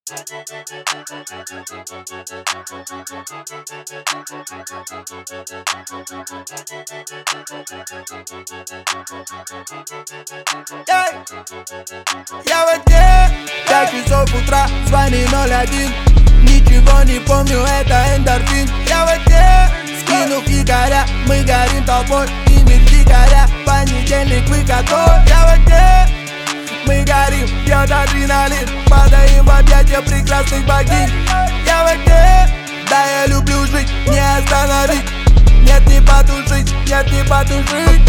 Я во сне, 5 часов утра, звони 01. Ничего не помню, это эндорфин. Я во сне, скинув якоря, мы горим толпой. Имидж дикаря, понедельник выходной. Я во сне, мы горим, пьет адреналин. Падаем в объятия прекрасных богинь. Я во сне, да я люблю жить, не остановить. Нет, не потушить, нет, не потушить.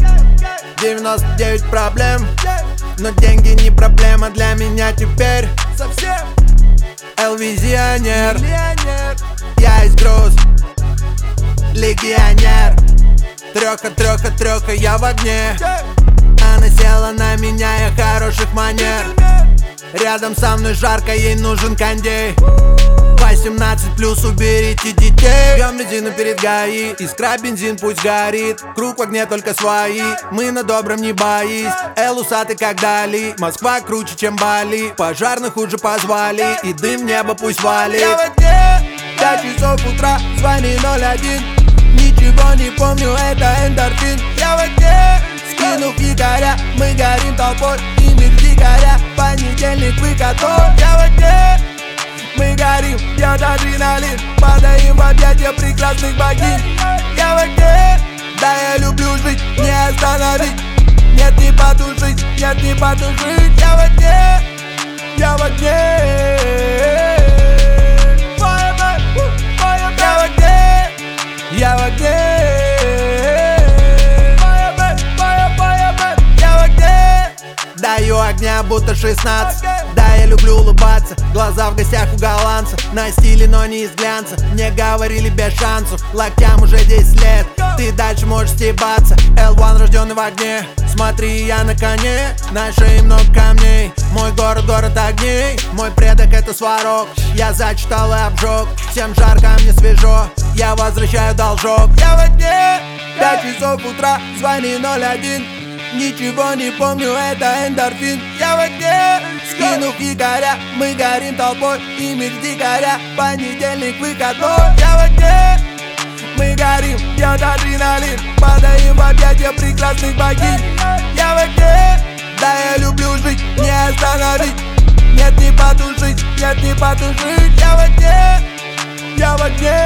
99 проблем, но деньги не проблема для меня теперь. Совсем Эл-визионер, я из груз, легионер. Трёха, я в огне. Она села на меня, я хороших манер. Рядом со мной жарко, ей нужен кондей. 18+, уберите детей. Бьем резину перед ГАИ, искра бензин пусть горит. Круг в огне только свои, мы на добром не боись. Эл усатый как Дали, Москва круче чем Бали. Пожарных уже позвали, и дым в небо пусть валит. Я во сне, 5 часов утра, звони 01. Ничего не помню, это эндорфин. Я во сне, скинув якоря, мы горим толпой. Имидж дикаря, понедельник выходной. Я во сне, мы горим, пьет адреналин. Падаем в объятия прекрасных богинь. Я в огне, да я люблю жить, не остановить. Нет, не потушить, нет, не потушить. Я в огне, я в огне. Я в огне, я в огне. Даю огня, будто 16. Да, я люблю улыбаться, глаза в гостях у голландцев. На стиле, но не из глянца. Мне говорили без шансов, локтям уже 10 лет. Ты дальше можешь стебаться. L1 рожденный в огне. Смотри, я на коне, на шее много камней. Мой город, город огней. Мой предок это Сварог. Я зачитал и обжег. Всем жарко, а мне свежо. Я возвращаю должок. Я в огне, 5 часов утра, звони 01. Ничего не помню, это эндорфин. Я в огне, скинув якоря, мы горим толпой. Имидж дикаря, понедельник выходной. Я в огне, мы горим, пьет адреналин. Падаем в объятия прекрасных богинь. Я в огне, да я люблю жить, не остановить. Нет, не потушить, нет, не потушить. Я в огне, я в огне.